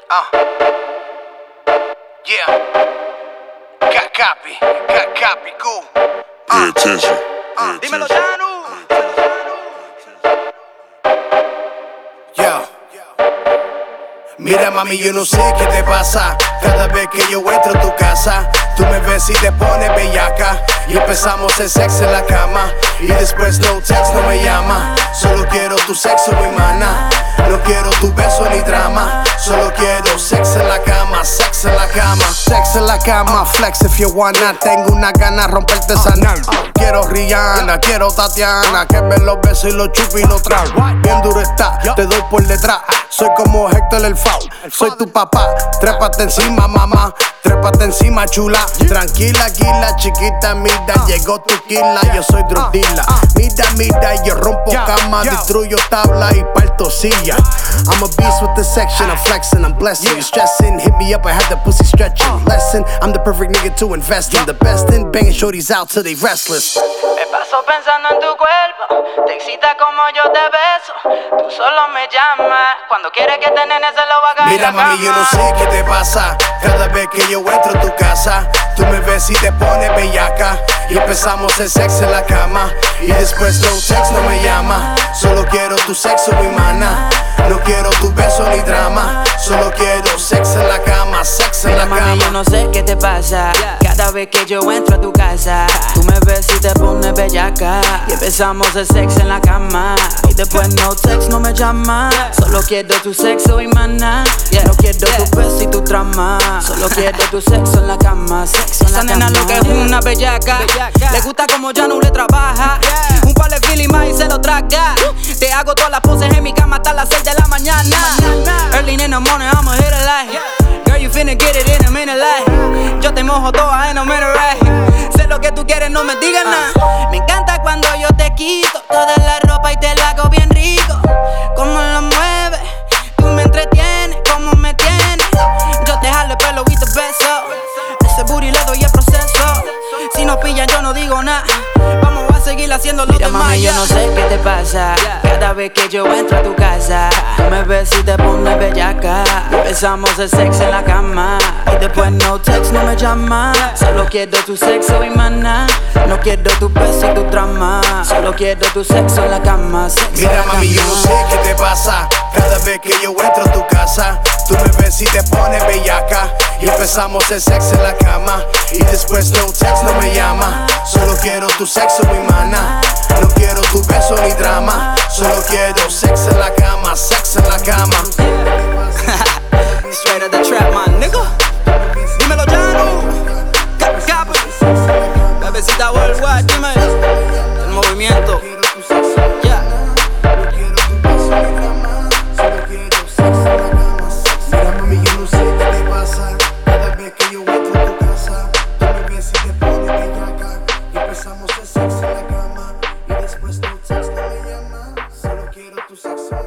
Yeah. Copy, cool. Pay attention. Dímelo, Janu. Yeah. Mira mami, yo no sé qué te pasa. Cada vez que yo entro a tu casa, tú me ves y te pones bellaca. Y empezamos el sexo en la cama. Y después no text, no me llama. Solo quiero tu sexo, mi mana. No quiero tu beso ni drama. Solo quiero sexo en la cama, sexo en la cama. Sexo en la cama, flex if you wanna. Tengo una gana romperte esa nalga. Quiero Rihanna, quiero Tatiana. Que me los besos y los chupi y los trago. Bien duro está, te doy por detrás. Soy como Héctor el Fau, soy tu papá. Trépate encima, mamá. Trépate encima, chula. Tranquila, guila, chiquita, mira. Llegó tu quila, yo soy drug dealer. Mira, yo rompo cama. Destruyo tabla y parto silla. I'm a beast with the section. I'm flexing, I'm blessing. Stressing, hit me up, I had the pussy stretching. Lesson, I'm the perfect nigga to invest in. The best in banging shorties out till they restless. Me paso pensando en tu cuerpo, te excita como yo te beso. Tú solo me llamas, cuando quieres que te nene se lo va a caer. Mira mami, yo no sé qué te pasa. Cada vez que yo entro a tu casa, tú me ves y te pones bellaca. Y empezamos el sexo en la cama. Y después no text, no me llama. Solo quiero tu sexo, mi mana. No quiero tu beso ni drama. Solo quiero sexo en la cama, sexo en la cama. Mami, yo no sé qué te pasa. Cada vez que yo entro a tu casa, tú me ves y te pones bellaca. Y empezamos el sexo en la cama. Y después no text, no me llama. Solo quiero tu sexo y mana. No quiero tu beso y tu trama. Solo quiero tu sexo en la cama, sexo en la cama. Esa nena lo que es una bellaca. Le gusta como ya no le trabaja. Un par de feeling más y se lo traga. Te hago todas las poses en mi cama hasta las 6 de la mañana. Early in the morning, I'ma hit a light. Girl, you finna get it in a minute, like. Yo te mojo toda en a minute, right. Sé lo que tú quieres, no me digas nada. Me encanta cuando yo te quito toda la ropa y te la hago bien rico. Cómo lo mueves, tú me entretienes, cómo me tienes. Yo te jalo el pelo y te beso. Ese booty le doy el proceso. Si nos pillan yo no digo nada. Vamos a seguir haciéndolo. Mira, mami, yo no sé qué te pasa. Cada vez que yo entro a tu casa, tú me ves y te pones bellaca. Empezamos el sexo en la cama. Y después no text, no me llama. Solo quiero tu sexo y mana. No quiero tu beso y tu trama. Solo quiero tu sexo en la cama, sexo. Mira mami, yo no sé qué te pasa. Cada vez que yo entro a tu casa, tú me ves y te pones bellaca. Y empezamos el sexo en la cama. Y después no text, no me llama. Solo quiero tu sexo, mi mana. No quiero tu beso ni drama. Solo quiero sexo en la cama, sexo en la cama. Straight out the trap, man, nigga. Dímelo, Janu. Cap. Cabecita worldwide, dime. El movimiento. Yeah. Mira mami, yo no sé qué te pasa. Cada vez que yo entro a tu casa, tú me ves y te pones bellaca. Y empezamos el sexo en la cama. Y después no text, no me llama. Solo quiero tu sexo.